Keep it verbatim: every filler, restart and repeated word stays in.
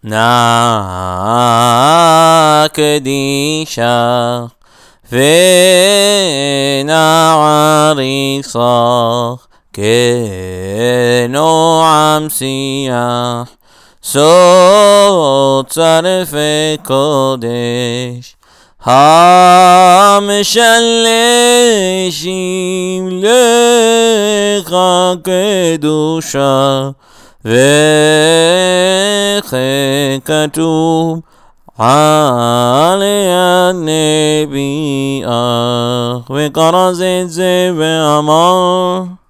نקדישך ונעריצך כנועם שיח סוד צרפי קודש המשלשים לך קדושה וככתוב על יד נביאך. וקרא זה את זה ואמר